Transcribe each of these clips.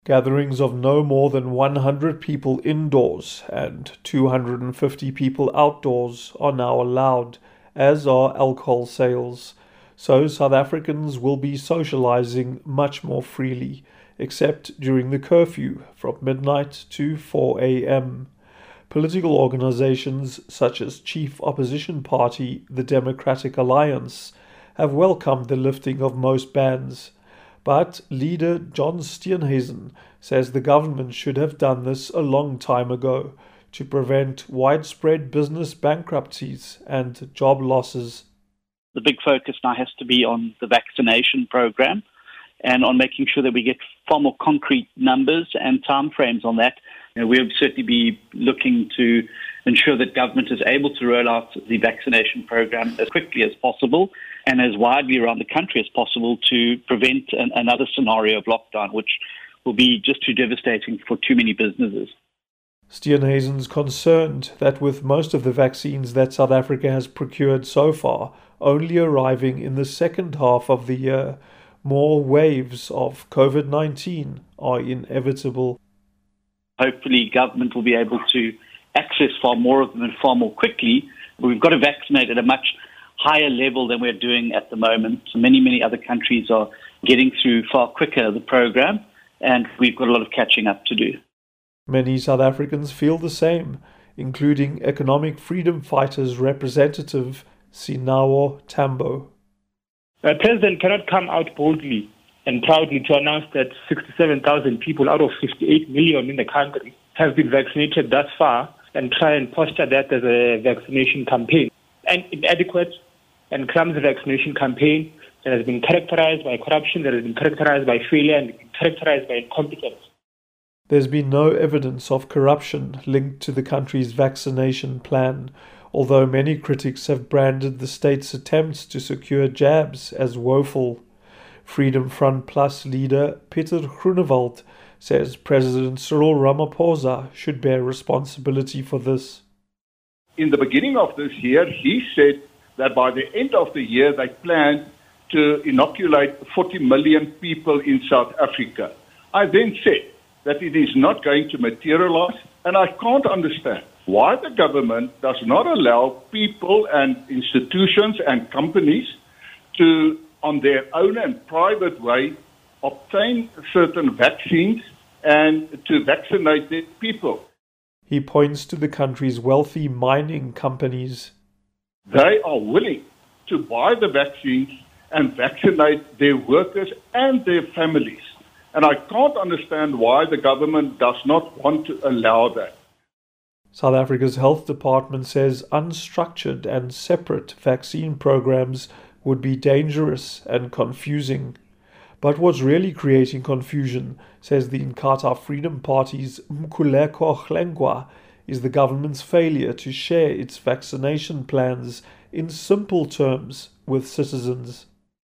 Gatherings of no more than 100 people indoors and 250 people outdoors are now allowed, as are alcohol sales. So South Africans will be socializing much more freely, except during the curfew from midnight to 4 a.m. Political organizations such as chief opposition party, the Democratic Alliance, have welcomed the lifting of most bans. But leader John Steenhuisen says the government should have done this a long time ago to prevent widespread business bankruptcies and job losses. The big focus now has to be on the vaccination program and on making sure that we get far more concrete numbers and timeframes on that. We'll certainly be looking to ensure that government is able to roll out the vaccination program as quickly as possible and as widely around the country as possible to prevent another scenario of lockdown, which will be just too devastating for too many businesses. Steenhuisen's concerned that with most of the vaccines that South Africa has procured so far only arriving in the second half of the year, more waves of COVID-19 are inevitable. Hopefully government will be able to access far more of them and far more quickly. We've got to vaccinate at a much higher level than we're doing at the moment. Many other countries are getting through far quicker the program, and we've got a lot of catching up to do. Many South Africans feel the same, including economic freedom fighters representative Sinawo Tambo. The president cannot come out boldly and proudly to announce that 67,000 people out of 58 million in the country have been vaccinated thus far and try and posture that as a vaccination campaign. An inadequate and clumsy vaccination campaign that has been characterized by corruption, that has been characterized by failure, and been characterized by incompetence. There's been no evidence of corruption linked to the country's vaccination plan, although many critics have branded the state's attempts to secure jabs as woeful. Freedom Front Plus leader Pieter Groenewald says President Cyril Ramaphosa should bear responsibility for this. In the beginning of this year, he said that by the end of the year, they plan to inoculate 40 million people in South Africa. I then said that it is not going to materialize, and I can't understand why the government does not allow people and institutions and companies to, on their own and private way, obtain certain vaccines and to vaccinate their people. He points to the country's wealthy mining companies. They are willing to buy the vaccines and vaccinate their workers and their families. And I can't understand why the government does not want to allow that. South Africa's health department says unstructured and separate vaccine programs would be dangerous and confusing. But what's really creating confusion, says the Inkatha Freedom Party's Mkhuleko Hlengwa, is the government's failure to share its vaccination plans in simple terms with citizens.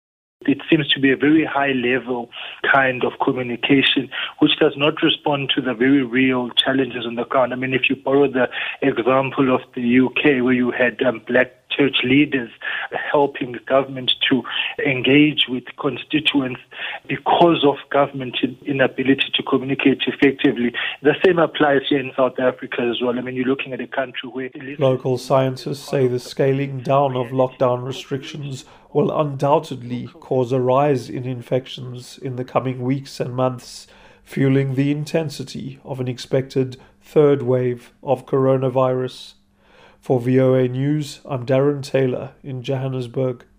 It seems to be a very high-level kind of communication, which does not respond to the very real challenges on the ground. I mean, if you borrow the example of the UK, where you had black church leaders helping the government to engage with constituents because of government inability to communicate effectively. The same applies here in South Africa as well. I mean, you're looking at a country where... Local scientists say the scaling down of lockdown restrictions will undoubtedly cause a rise in infections in the coming weeks and months, fueling the intensity of an expected third wave of coronavirus. For VOA News, I'm Darren Taylor in Johannesburg.